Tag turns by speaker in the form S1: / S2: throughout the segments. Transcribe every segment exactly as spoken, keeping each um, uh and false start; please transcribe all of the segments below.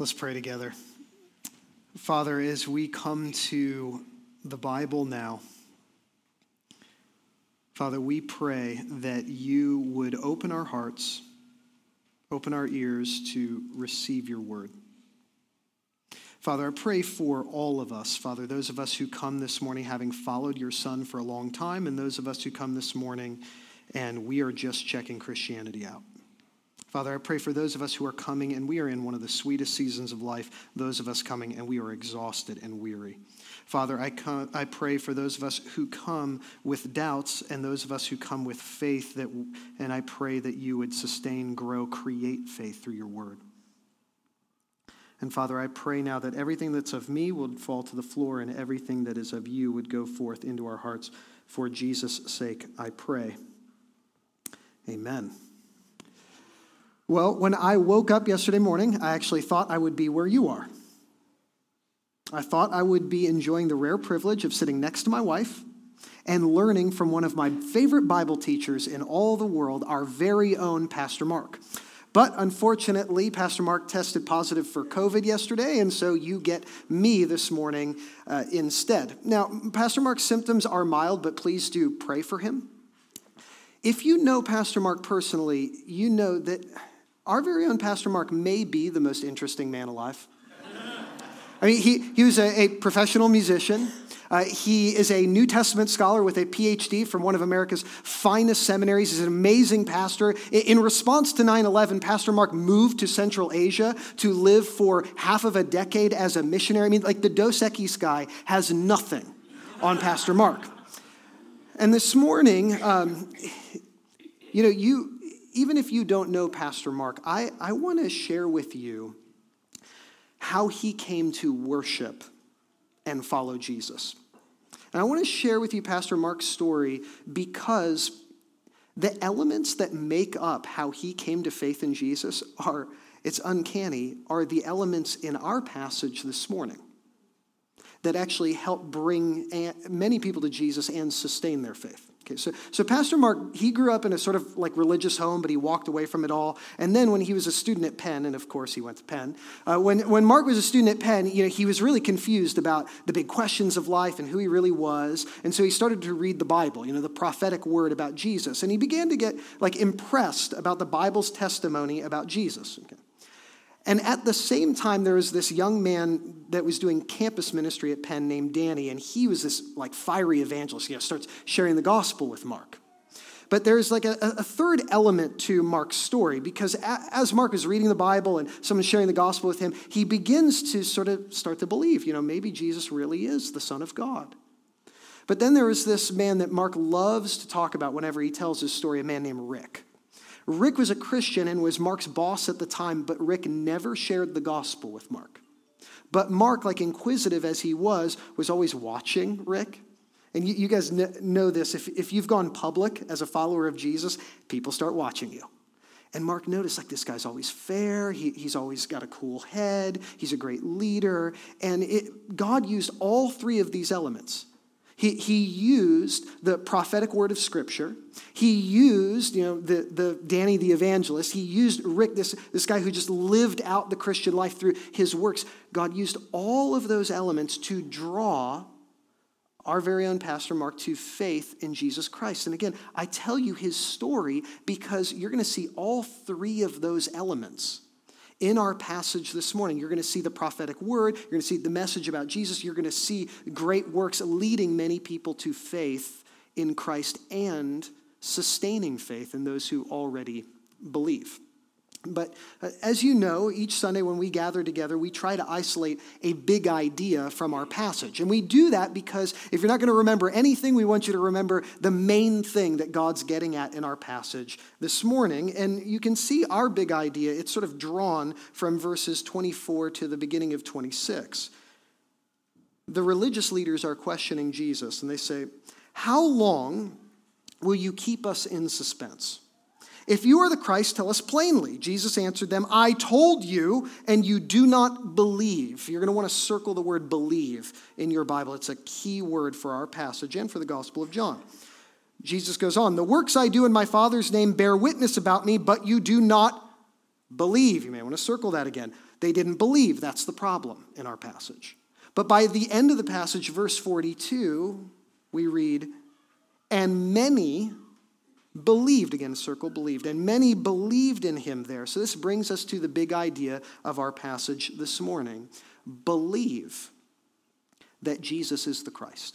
S1: Let's pray together. Father, as we come to the Bible now, Father, we pray that you would open our hearts, open our ears to receive your word. Father, I pray for all of us, Father, those of us who come this morning having followed your Son for a long time, and those of us who come this morning and we are just checking Christianity out. Father, I pray for those of us who are coming, and we are in one of the sweetest seasons of life, those of us coming, and we are exhausted and weary. Father, I, come, I pray for those of us who come with doubts and those of us who come with faith, that, and I pray that you would sustain, grow, create faith through your word. And Father, I pray now that everything that's of me would fall to the floor and everything that is of you would go forth into our hearts. For Jesus' sake, I pray. Amen. Well, when I woke up yesterday morning, I actually thought I would be where you are. I thought I would be enjoying the rare privilege of sitting next to my wife and learning from one of my favorite Bible teachers in all the world, our very own Pastor Mark. But unfortunately, Pastor Mark tested positive for COVID yesterday, and so you get me this morning uh, instead. Now, Pastor Mark's symptoms are mild, but please do pray for him. If you know Pastor Mark personally, you know that our very own Pastor Mark may be the most interesting man alive. I mean, he, he was a, a professional musician. Uh, he is a New Testament scholar with a P H D from one of America's finest seminaries. He's an amazing pastor. In, in response to nine eleven, Pastor Mark moved to Central Asia to live for half of a decade as a missionary. I mean, like the Dos Equis guy has nothing on Pastor Mark. And this morning, um, you know, you... Even if you don't know Pastor Mark, I, I want to share with you how he came to worship and follow Jesus. And I want to share with you Pastor Mark's story because the elements that make up how he came to faith in Jesus are, it's uncanny, are the elements in our passage this morning that actually help bring many people to Jesus and sustain their faith. Okay, so, so Pastor Mark, he grew up in a sort of like religious home, but he walked away from it all. And then when he was a student at Penn, and of course he went to Penn, uh, when, when Mark was a student at Penn, you know, he was really confused about the big questions of life and who he really was. And so he started to read the Bible, you know, the prophetic word about Jesus. And he began to get like impressed about the Bible's testimony about Jesus. Okay. And at the same time, there was this young man that was doing campus ministry at Penn named Danny, and he was this like fiery evangelist. He you know, starts sharing the gospel with Mark. But there's like a, a third element to Mark's story, because as Mark is reading the Bible and someone's sharing the gospel with him, he begins to sort of start to believe, you know, maybe Jesus really is the Son of God. But then there was this man that Mark loves to talk about whenever he tells his story, a man named Rick. Rick was a Christian and was Mark's boss at the time, but Rick never shared the gospel with Mark. But Mark, like inquisitive as he was, was always watching Rick. And you, you guys kn- know this. If, if you've gone public as a follower of Jesus, people start watching you. And Mark noticed, like, this guy's always fair. He, he's always got a cool head. He's a great leader. And it, God used all three of these elements. He, he used the prophetic word of Scripture. He used, you know, the, the Danny the evangelist. He used Rick, this, this guy who just lived out the Christian life through his works. God used all of those elements to draw our very own Pastor Mark to faith in Jesus Christ. And again, I tell you his story because you're going to see all three of those elements in our passage this morning. You're going to see the prophetic word. You're going to see the message about Jesus. You're going to see great works leading many people to faith in Christ and sustaining faith in those who already believe. But uh, as you know, each Sunday when we gather together, we try to isolate a big idea from our passage. And we do that because if you're not going to remember anything, we want you to remember the main thing that God's getting at in our passage this morning. And you can see our big idea. It's sort of drawn from verses twenty-four to the beginning of twenty-six. The religious leaders are questioning Jesus, and they say, "How long will you keep us in suspense? If you are the Christ, tell us plainly." Jesus answered them, "I told you, and you do not believe." You're going to want to circle the word believe in your Bible. It's a key word for our passage and for the Gospel of John. Jesus goes on, "The works I do in my Father's name bear witness about me, but you do not believe." You may want to circle that again. They didn't believe. That's the problem in our passage. But by the end of the passage, verse forty-two, we read, and many believed, again, circle believed, and many believed in him there. So this brings us to the big idea of our passage this morning. Believe that Jesus is the Christ.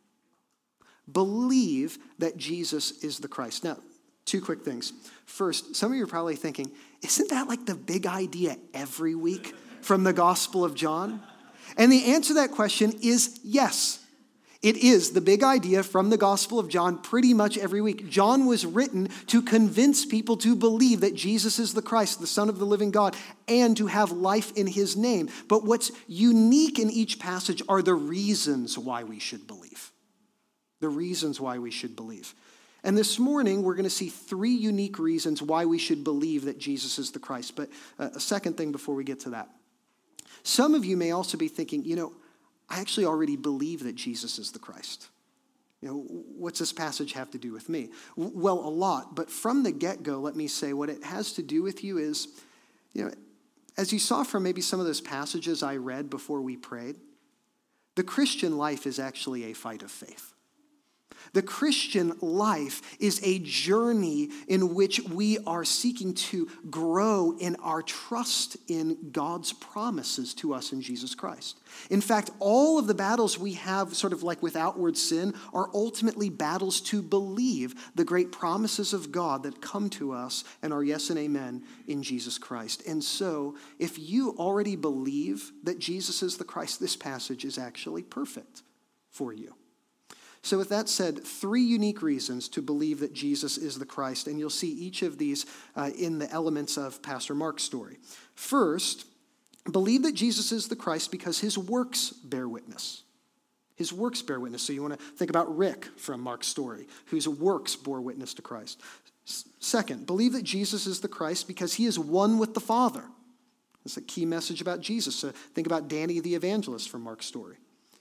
S1: Believe that Jesus is the Christ. Now, two quick things. First, some of you are probably thinking, isn't that like the big idea every week from the Gospel of John? And the answer to that question is yes. It is the big idea from the Gospel of John pretty much every week. John was written to convince people to believe that Jesus is the Christ, the Son of the living God, and to have life in his name. But what's unique in each passage are the reasons why we should believe. The reasons why we should believe. And this morning, we're going to see three unique reasons why we should believe that Jesus is the Christ. But a second thing before we get to that. Some of you may also be thinking, you know, I actually already believe that Jesus is the Christ. You know, what's this passage have to do with me? Well, a lot. But from the get-go, let me say what it has to do with you is, you know, as you saw from maybe some of those passages I read before we prayed, the Christian life is actually a fight of faith. The Christian life is a journey in which we are seeking to grow in our trust in God's promises to us in Jesus Christ. In fact, all of the battles we have sort of like with outward sin are ultimately battles to believe the great promises of God that come to us and are yes and amen in Jesus Christ. And so, if you already believe that Jesus is the Christ, this passage is actually perfect for you. So with that said, three unique reasons to believe that Jesus is the Christ, and you'll see each of these uh, in the elements of Pastor Mark's story. First, believe that Jesus is the Christ because his works bear witness. His works bear witness. So you want to think about Rick from Mark's story, whose works bore witness to Christ. S- Second, believe that Jesus is the Christ because he is one with the Father. That's a key message about Jesus. So think about Danny the evangelist from Mark's story.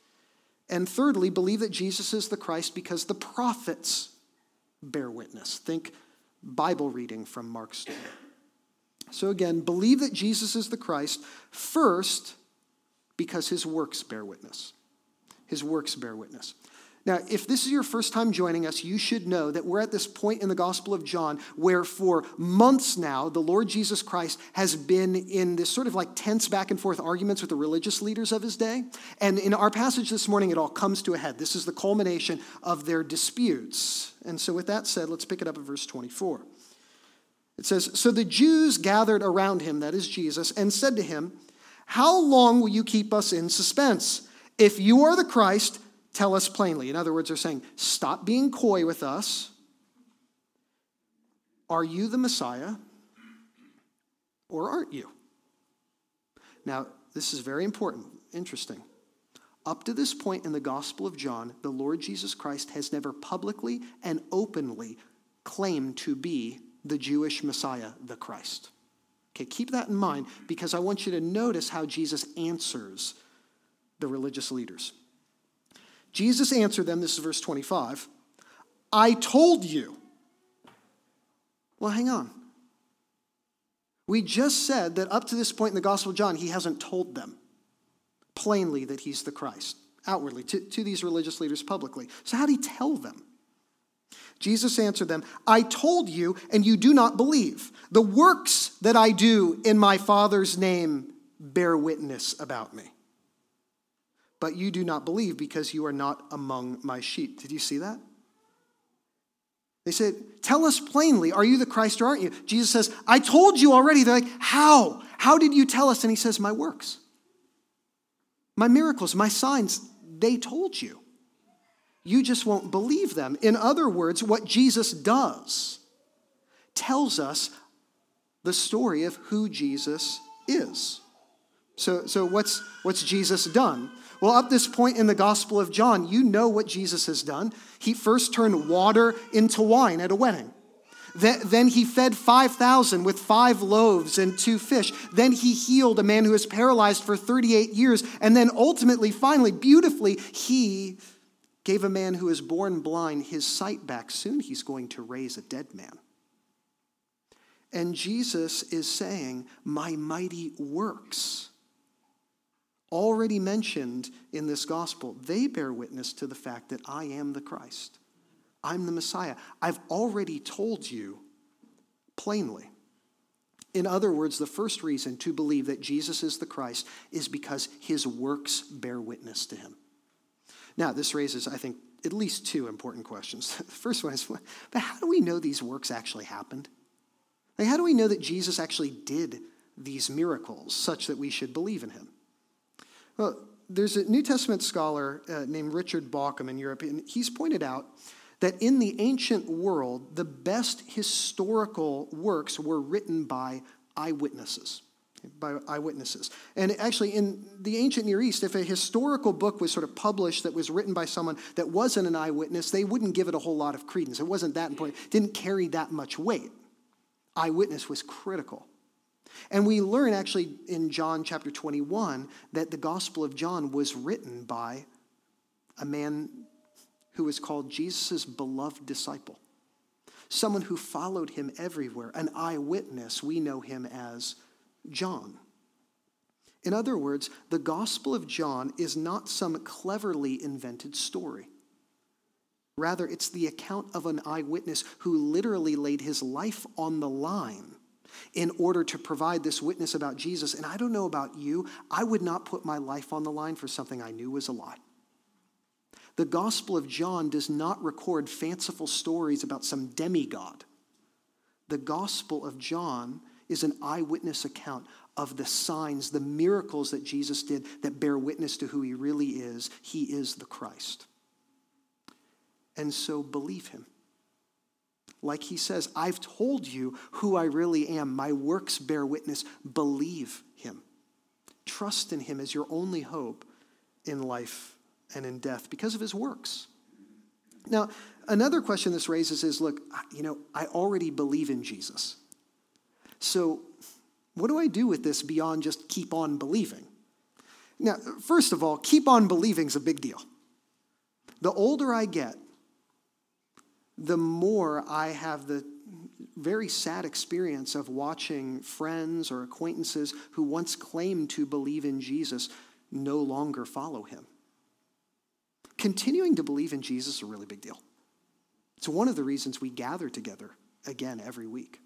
S1: And thirdly, believe that Jesus is the Christ because the prophets bear witness. Think Bible reading from Mark's story. So again, believe that Jesus is the Christ first because his works bear witness. His works bear witness. Now, if this is your first time joining us, you should know that we're at this point in the Gospel of John where for months now, the Lord Jesus Christ has been in this sort of like tense back and forth arguments with the religious leaders of his day. And in our passage this morning, it all comes to a head. This is the culmination of their disputes. And so with that said, let's pick it up at verse twenty-four. It says, so the Jews gathered around him, that is Jesus, and said to him, how long will you keep us in suspense? If you are the Christ, tell us plainly. In other words, they're saying, stop being coy with us. Are you the Messiah or aren't you? Now, this is very important, interesting. Up to this point in the Gospel of John, the Lord Jesus Christ has never publicly and openly claimed to be the Jewish Messiah, the Christ. Okay, keep that in mind because I want you to notice how Jesus answers the religious leaders. Jesus answered them, this is verse twenty-five, I told you. Well, hang on. We just said that up to this point in the Gospel of John, he hasn't told them plainly that he's the Christ, outwardly, to, to these religious leaders publicly. So how did he tell them? Jesus answered them, I told you, and you do not believe. The works that I do in my Father's name bear witness about me. But you do not believe because you are not among my sheep. Did you see that? They said, tell us plainly, are you the Christ or aren't you? Jesus says, I told you already. They're like, how? How did you tell us? And he says, my works, my miracles, my signs, they told you. You just won't believe them. In other words, what Jesus does tells us the story of who Jesus is. So, so what's, what's Jesus done? Well, up this point in the Gospel of John, you know what Jesus has done. He first turned water into wine at a wedding. Then he fed five thousand with five loaves and two fish. Then he healed a man who was paralyzed for thirty-eight years. And then ultimately, finally, beautifully, he gave a man who was born blind his sight back. Soon he's going to raise a dead man. And Jesus is saying, my mighty works, already mentioned in this gospel, they bear witness to the fact that I am the Christ. I'm the Messiah. I've already told you plainly. In other words, the first reason to believe that Jesus is the Christ is because his works bear witness to him. Now, this raises, I think, at least two important questions. The first one is, but how do we know these works actually happened? Like, how do we know that Jesus actually did these miracles such that we should believe in him? Well, there's a New Testament scholar uh, named Richard Bauckham in Europe, and he's pointed out that in the ancient world, the best historical works were written by eyewitnesses. By eyewitnesses. And actually, in the ancient Near East, if a historical book was sort of published that was written by someone that wasn't an eyewitness, they wouldn't give it a whole lot of credence. It wasn't that important. It didn't carry that much weight. Eyewitness was critical. And we learn actually in John chapter twenty-one that the Gospel of John was written by a man who was called Jesus' beloved disciple, someone who followed him everywhere, an eyewitness. We know him as John. In other words, the Gospel of John is not some cleverly invented story. Rather, it's the account of an eyewitness who literally laid his life on the line in order to provide this witness about Jesus. And I don't know about you, I would not put my life on the line for something I knew was a lie. The Gospel of John does not record fanciful stories about some demigod. The Gospel of John is an eyewitness account of the signs, the miracles that Jesus did that bear witness to who he really is. He is the Christ. And so believe him. Like he says, I've told you who I really am. My works bear witness. Believe him. Trust in him as your only hope in life and in death because of his works. Now, another question this raises is, look, you know, I already believe in Jesus. So what do I do with this beyond just keep on believing? Now, first of all, keep on believing is a big deal. The older I get, the more I have the very sad experience of watching friends or acquaintances who once claimed to believe in Jesus no longer follow him. Continuing to believe in Jesus is a really big deal. It's one of the reasons we gather together again every week.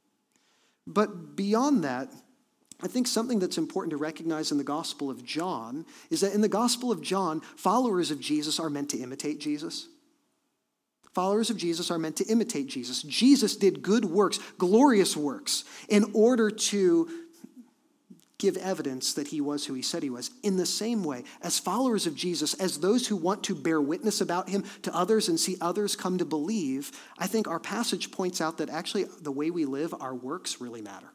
S1: But beyond that, I think something that's important to recognize in the Gospel of John is that in the Gospel of John, followers of Jesus are meant to imitate Jesus. Followers of Jesus are meant to imitate Jesus. Jesus did good works, glorious works, in order to give evidence that he was who he said he was. In the same way, as followers of Jesus, as those who want to bear witness about him to others and see others come to believe, I think our passage points out that actually the way we live, our works really matter.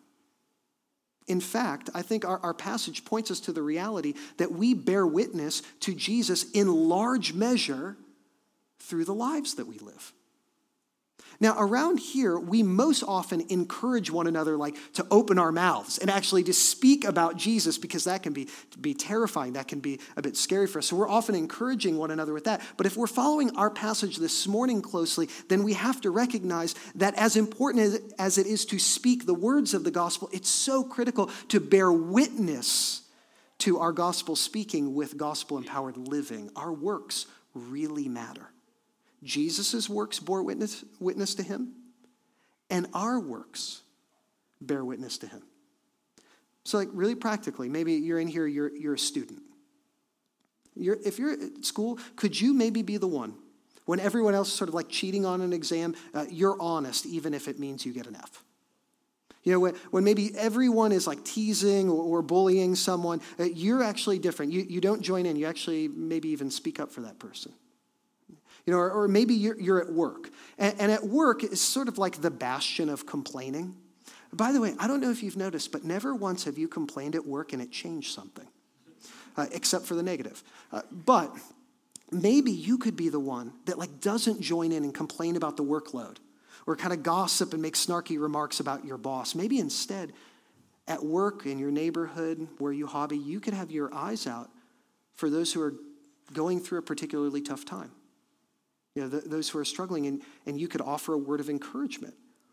S1: In fact, I think our, our passage points us to the reality that we bear witness to Jesus in large measure through the lives that we live. Now, around here, we most often encourage one another like to open our mouths and actually to speak about Jesus because that can be, be terrifying. That can be a bit scary for us. So we're often encouraging one another with that. But if we're following our passage this morning closely, then we have to recognize that as important as, as it is to speak the words of the gospel, it's so critical to bear witness to our gospel speaking with gospel-empowered living. Our works really matter. Jesus' works bore witness, witness to him, and our works bear witness to him. So like really practically, maybe you're in here, you're, you're a student. You're, if you're at school, could you maybe be the one, when everyone else is sort of like cheating on an exam, uh, you're honest even if it means you get an F? You know, when, when maybe everyone is like teasing or, or bullying someone, uh, you're actually different. You, you don't join in. You actually maybe even speak up for that person. You know, or, or maybe you're, you're at work. And, and at work, it's sort of like the bastion of complaining. By the way, I don't know if you've noticed, but never once have you complained at work and it changed something, uh, except for the negative. Uh, but maybe you could be the one that like doesn't join in and complain about the workload or kind of gossip and make snarky remarks about your boss. Maybe instead, at work, in your neighborhood, where you hobby, you could have your eyes out for those who are going through a particularly tough time. You know, the, those who are struggling, and, and you could offer a word of encouragement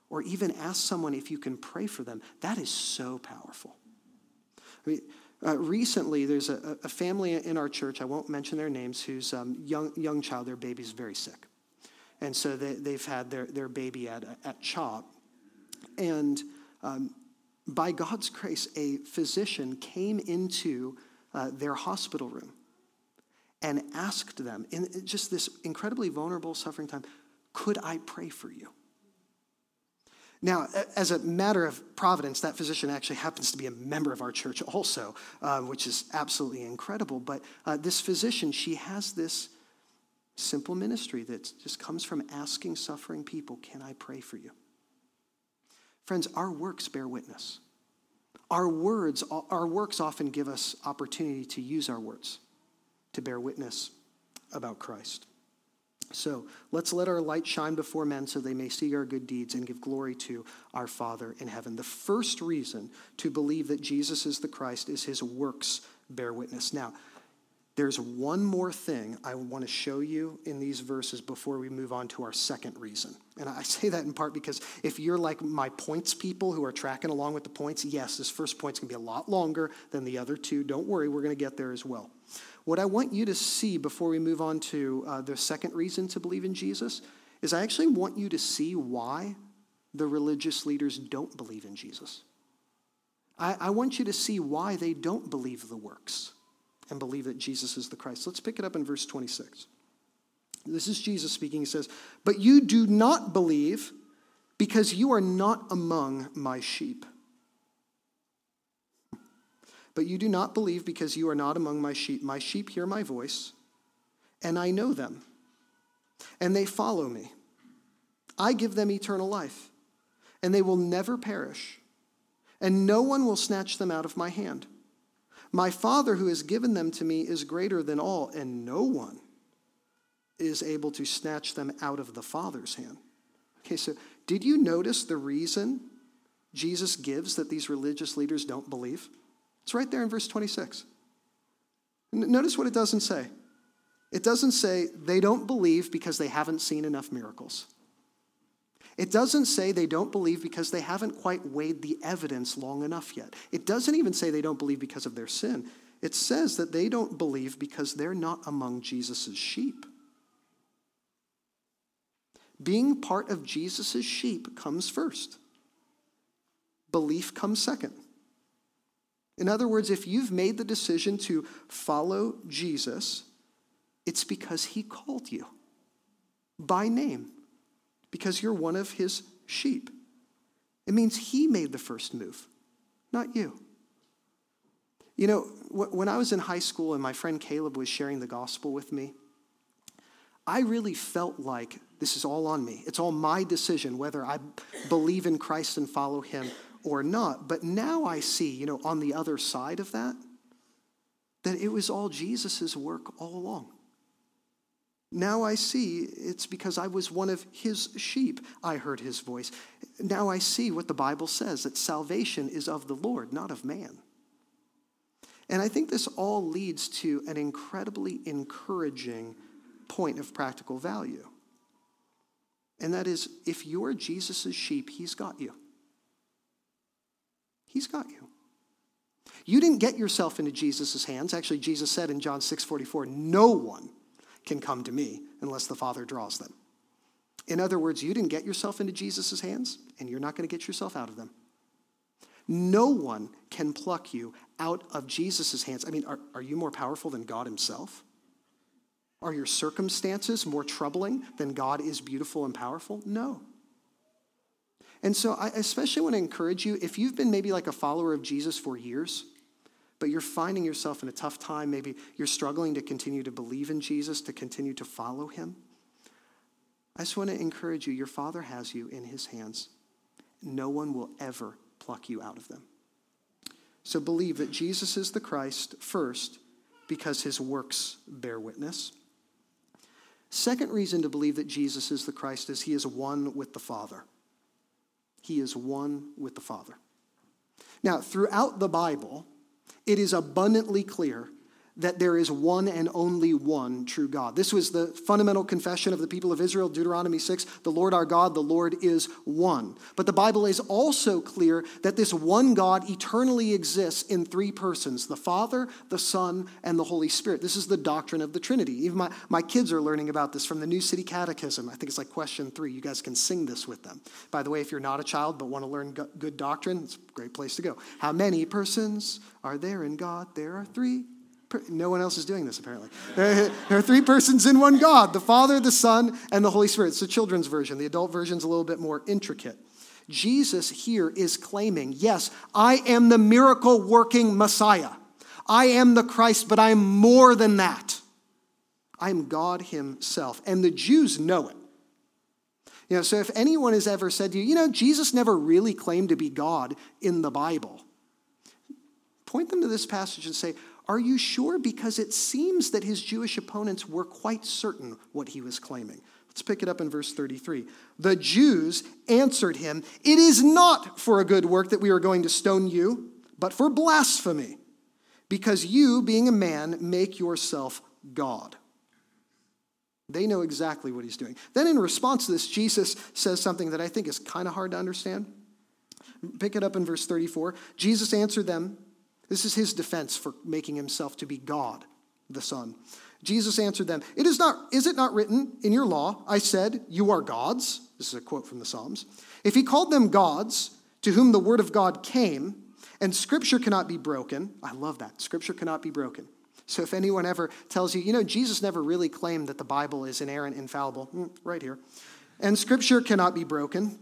S1: or even ask someone if you can pray for them, that is so powerful. I mean, uh, recently, there's a, a family in our church, I won't mention their names, whose um, young young child, their baby's very sick. And so they, they've had their, their baby at, at CHOP. And um, by God's grace, a physician came into uh, their hospital room and asked them, in just this incredibly vulnerable, suffering time, could I pray for you? Now, as a matter of providence, that physician actually happens to be a member of our church also, uh, which is absolutely incredible. But uh, this physician, she has this simple ministry that just comes from asking suffering people, can I pray for you? Friends, our works bear witness. Our words, our works often give us opportunity to use our words to bear witness about Christ. So let's let our light shine before men so they may see our good deeds and give glory to our Father in heaven. The first reason to believe that Jesus is the Christ is his works bear witness. Now, there's one more thing I want to show you in these verses before we move on to our second reason. And I say that in part because if you're like my points people who are tracking along with the points, yes, this first point's going to be a lot longer than the other two. Don't worry, we're going to get there as well. What I want you to see before we move on to uh, the second reason to believe in Jesus is I actually want you to see why the religious leaders don't believe in Jesus. I, I want you to see why they don't believe the works and believe that Jesus is the Christ. Let's pick it up in verse twenty-six. This is Jesus speaking. He says, "But you do not believe because you are not among my sheep. But you do not believe because you are not among my sheep. My sheep hear my voice, and I know them, and they follow me. I give them eternal life, and they will never perish, and no one will snatch them out of my hand. My Father who has given them to me is greater than all, and no one is able to snatch them out of the Father's hand." Okay, so did you notice the reason Jesus gives that these religious leaders don't believe? It's right there in verse twenty-six. Notice what it doesn't say. It doesn't say they don't believe because they haven't seen enough miracles. It doesn't say they don't believe because they haven't quite weighed the evidence long enough yet. It doesn't even say they don't believe because of their sin. It says that they don't believe because they're not among Jesus' sheep. Being part of Jesus' sheep comes first. Belief comes second. In other words, if you've made the decision to follow Jesus, it's because he called you by name, because you're one of his sheep. It means he made the first move, not you. You know, when I was in high school and my friend Caleb was sharing the gospel with me, I really felt like this is all on me. It's all my decision whether I believe in Christ and follow him or not. But now I see, you know, on the other side of that, that it was all Jesus' work all along. Now I see it's because I was one of his sheep. I heard his voice. Now I see what the Bible says, that salvation is of the Lord, not of man. And I think this all leads to an incredibly encouraging point of practical value. And that is, if you're Jesus' sheep, he's got you. He's got you. You didn't get yourself into Jesus' hands. Actually, Jesus said in John six forty-four, no one can come to me unless the Father draws them. In other words, you didn't get yourself into Jesus' hands, and you're not going to get yourself out of them. No one can pluck you out of Jesus' hands. I mean, are, are you more powerful than God himself? Are your circumstances more troubling than God is beautiful and powerful? No. And so I especially want to encourage you, if you've been maybe like a follower of Jesus for years, but you're finding yourself in a tough time, maybe you're struggling to continue to believe in Jesus, to continue to follow him, I just want to encourage you, your Father has you in his hands. No one will ever pluck you out of them. So believe that Jesus is the Christ first because his works bear witness. Second reason to believe that Jesus is the Christ is he is one with the Father. He is one with the Father. Now, throughout the Bible, it is abundantly clear that there is one and only one true God. This was the fundamental confession of the people of Israel, Deuteronomy six, the Lord our God, the Lord is one. But the Bible is also clear that this one God eternally exists in three persons, the Father, the Son, and the Holy Spirit. This is the doctrine of the Trinity. Even my, my kids are learning about this from the New City Catechism. I think it's like question three. You guys can sing this with them. By the way, if you're not a child but want to learn good doctrine, it's a great place to go. How many persons are there in God? There are three. No one else is doing this, apparently. There are three persons in one God, the Father, the Son, and the Holy Spirit. It's the children's version. The adult version is a little bit more intricate. Jesus here is claiming, yes, I am the miracle-working Messiah. I am the Christ, but I am more than that. I am God himself. And the Jews know it. You know, so if anyone has ever said to you, you know, Jesus never really claimed to be God in the Bible, point them to this passage and say, are you sure? Because it seems that his Jewish opponents were quite certain what he was claiming. Let's pick it up in verse thirty-three. The Jews answered him, it is not for a good work that we are going to stone you, but for blasphemy, because you, being a man, make yourself God. They know exactly what he's doing. Then in response to this, Jesus says something that I think is kind of hard to understand. Pick it up in verse thirty-four. Jesus answered them. This is his defense for making himself to be God, the Son. Jesus answered them, It is not, is it not written in your law, I said, you are gods? This is a quote from the Psalms. If he called them gods, to whom the word of God came, and scripture cannot be broken. I love that. Scripture cannot be broken. So if anyone ever tells you, you know, Jesus never really claimed that the Bible is inerrant, infallible, right here. And scripture cannot be broken.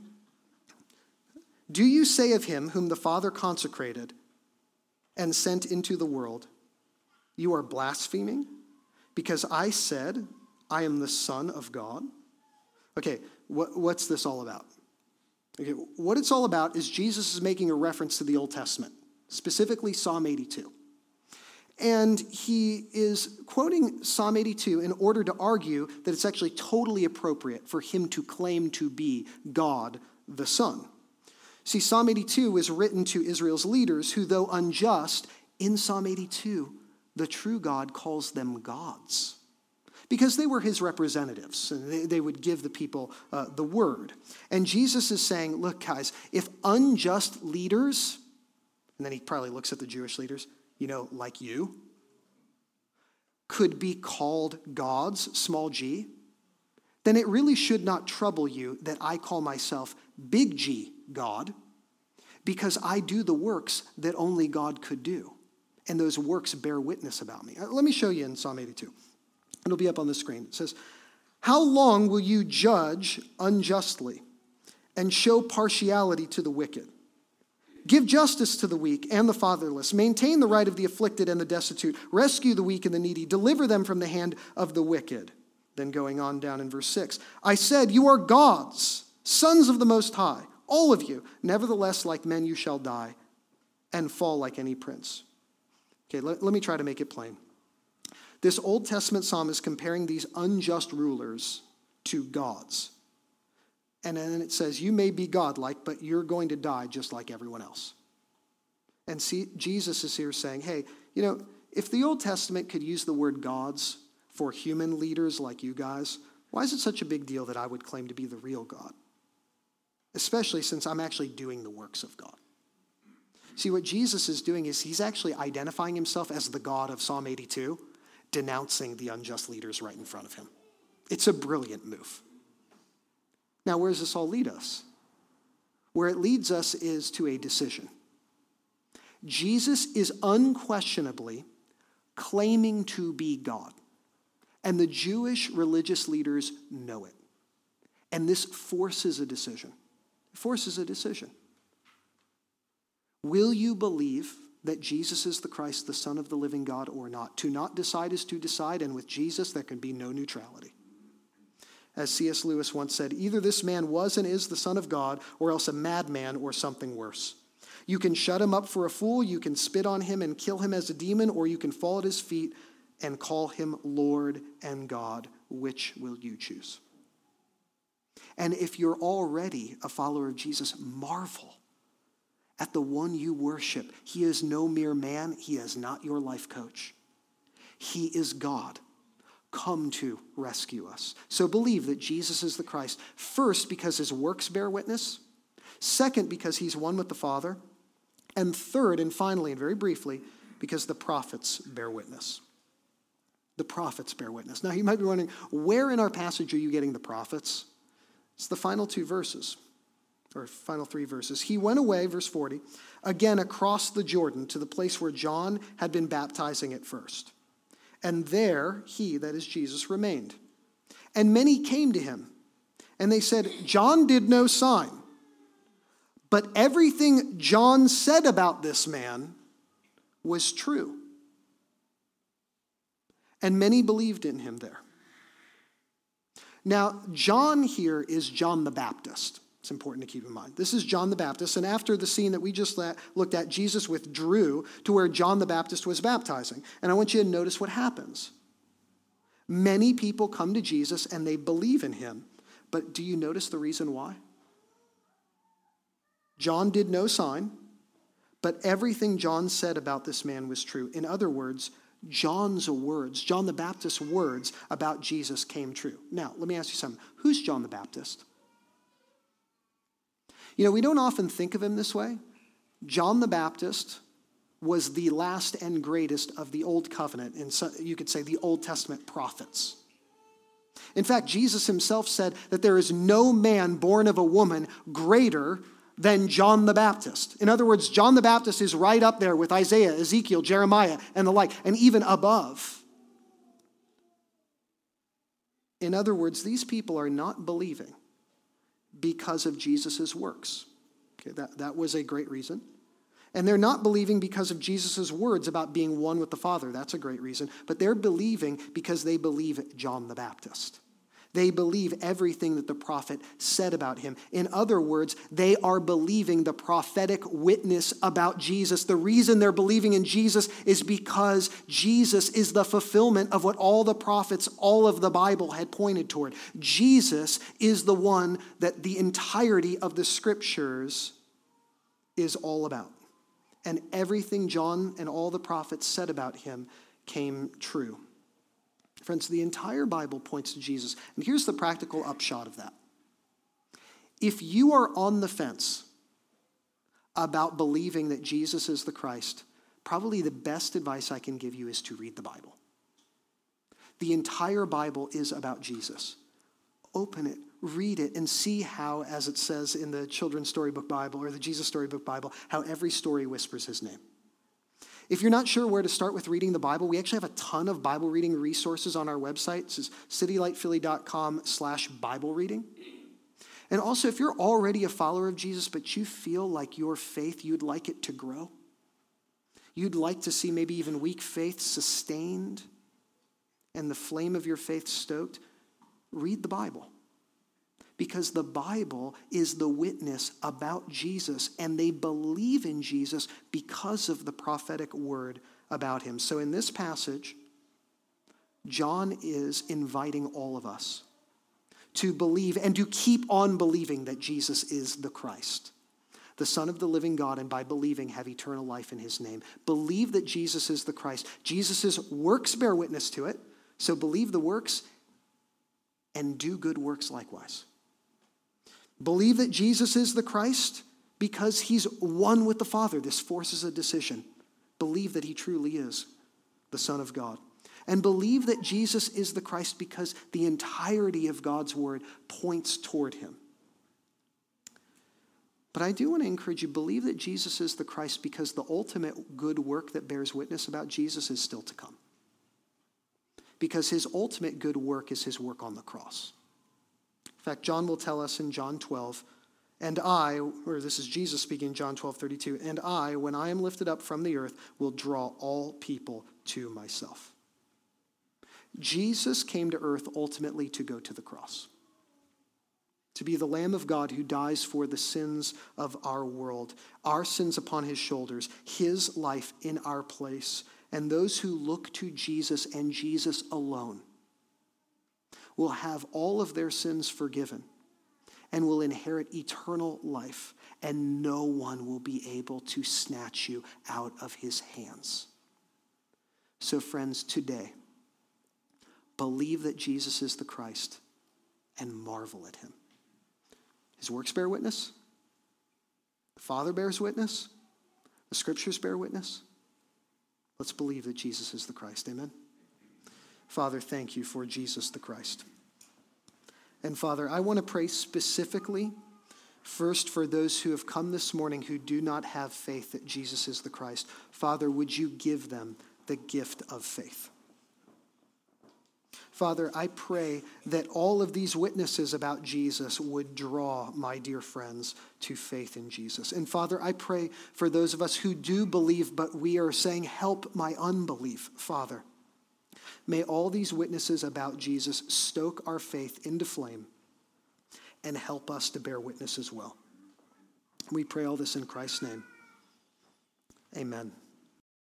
S1: Do you say of him whom the Father consecrated and sent into the world, you are blaspheming? Because I said, I am the Son of God. Okay, what, what's this all about? Okay, what it's all about is Jesus is making a reference to the Old Testament, specifically Psalm eighty-two. And he is quoting Psalm eighty-two in order to argue that it's actually totally appropriate for him to claim to be God the Son. See, Psalm eighty-two was written to Israel's leaders who, though unjust, in Psalm eighty-two, the true God calls them gods because they were his representatives and they, they would give the people uh, the word. And Jesus is saying, look, guys, if unjust leaders, and then he probably looks at the Jewish leaders, you know, like you, could be called gods, small g, then it really should not trouble you that I call myself big G God, because I do the works that only God could do. And those works bear witness about me. Let me show you in Psalm eighty-two. It'll be up on the screen. It says, how long will you judge unjustly and show partiality to the wicked? Give justice to the weak and the fatherless. Maintain the right of the afflicted and the destitute. Rescue the weak and the needy. Deliver them from the hand of the wicked. Then going on down in verse six, I said, you are gods, sons of the Most High, all of you. Nevertheless, like men you shall die and fall like any prince. Okay, let, let me try to make it plain. This Old Testament psalm is comparing these unjust rulers to gods. And then it says, you may be godlike, but you're going to die just like everyone else. And see, Jesus is here saying, hey, you know, if the Old Testament could use the word gods for human leaders like you guys, why is it such a big deal that I would claim to be the real God? Especially since I'm actually doing the works of God. See, what Jesus is doing is he's actually identifying himself as the God of Psalm eighty-two, denouncing the unjust leaders right in front of him. It's a brilliant move. Now, where does this all lead us? Where it leads us is to a decision. Jesus is unquestionably claiming to be God, and the Jewish religious leaders know it. And this forces a decision. It forces a decision. Will you believe that Jesus is the Christ, the Son of the living God, or not? To not decide is to decide, and with Jesus there can be no neutrality. As C S Lewis once said, either this man was and is the Son of God, or else a madman or something worse. You can shut him up for a fool, you can spit on him and kill him as a demon, or you can fall at his feet and call him Lord and God. Which will you choose? And if you're already a follower of Jesus, marvel at the one you worship. He is no mere man. He is not your life coach. He is God, come to rescue us. So believe that Jesus is the Christ, first because his works bear witness, second because he's one with the Father, and third and finally and very briefly, because the prophets bear witness. The prophets bear witness. Now you might be wondering, where in our passage are you getting the prophets? It's the final two verses, or final three verses. He went away, verse forty, again across the Jordan to the place where John had been baptizing at first. And there he, that is Jesus, remained. And many came to him, and they said, John did no sign, but everything John said about this man was true. And many believed in him there. Now, John here is John the Baptist. It's important to keep in mind. This is John the Baptist, and after the scene that we just looked at, Jesus withdrew to where John the Baptist was baptizing. And I want you to notice what happens. Many people come to Jesus and they believe in him. But do you notice the reason why? John did no sign, but everything John said about this man was true. In other words, John's words, John the Baptist's words about Jesus came true. Now, let me ask you something. Who's John the Baptist? You know, we don't often think of him this way. John the Baptist was the last and greatest of the Old Covenant, and so you could say the Old Testament prophets. In fact, Jesus himself said that there is no man born of a woman greater than John the Baptist. In other words, John the Baptist is right up there with Isaiah, Ezekiel, Jeremiah, and the like, and even above. In other words, these people are not believing because of Jesus' works. Okay, that, that was a great reason. And they're not believing because of Jesus' words about being one with the Father. That's a great reason. But they're believing because they believe John the Baptist. They believe everything that the prophet said about him. In other words, they are believing the prophetic witness about Jesus. The reason they're believing in Jesus is because Jesus is the fulfillment of what all the prophets, all of the Bible had pointed toward. Jesus is the one that the entirety of the scriptures is all about. And everything John and all the prophets said about him came true. Friends, the entire Bible points to Jesus. And here's the practical upshot of that. If you are on the fence about believing that Jesus is the Christ, probably the best advice I can give you is to read the Bible. The entire Bible is about Jesus. Open it, read it, and see how, as it says in the Children's Storybook Bible or the Jesus Storybook Bible, how every story whispers his name. If you're not sure where to start with reading the Bible, we actually have a ton of Bible reading resources on our website. This is citylightphilly.com slash Bible reading. And also, if you're already a follower of Jesus, but you feel like your faith, you'd like it to grow, you'd like to see maybe even weak faith sustained and the flame of your faith stoked, read the Bible. Because the Bible is the witness about Jesus, and they believe in Jesus because of the prophetic word about him. So in this passage, John is inviting all of us to believe and to keep on believing that Jesus is the Christ, the Son of the living God, and by believing have eternal life in his name. Believe that Jesus is the Christ. Jesus' works bear witness to it, so believe the works and do good works likewise. Believe that Jesus is the Christ because he's one with the Father. This forces a decision. Believe that he truly is the Son of God. And believe that Jesus is the Christ because the entirety of God's word points toward him. But I do want to encourage you, believe that Jesus is the Christ because the ultimate good work that bears witness about Jesus is still to come. Because his ultimate good work is his work on the cross. In fact, John will tell us in John twelve, and I, or this is Jesus speaking in John twelve thirty-two, and I, when I am lifted up from the earth, will draw all people to myself. Jesus came to earth ultimately to go to the cross, to be the Lamb of God who dies for the sins of our world, our sins upon his shoulders, his life in our place. And those who look to Jesus and Jesus alone will have all of their sins forgiven and will inherit eternal life, and no one will be able to snatch you out of his hands. So friends, today, believe that Jesus is the Christ and marvel at him. His works bear witness. The Father bears witness. The Scriptures bear witness. Let's believe that Jesus is the Christ. Amen. Father, thank you for Jesus the Christ. And Father, I want to pray specifically first for those who have come this morning who do not have faith that Jesus is the Christ. Father, would you give them the gift of faith? Father, I pray that all of these witnesses about Jesus would draw my dear friends to faith in Jesus. And Father, I pray for those of us who do believe, but we are saying, help my unbelief, Father. May all these witnesses about Jesus stoke our faith into flame and help us to bear witness as well. We pray all this in Christ's name. Amen.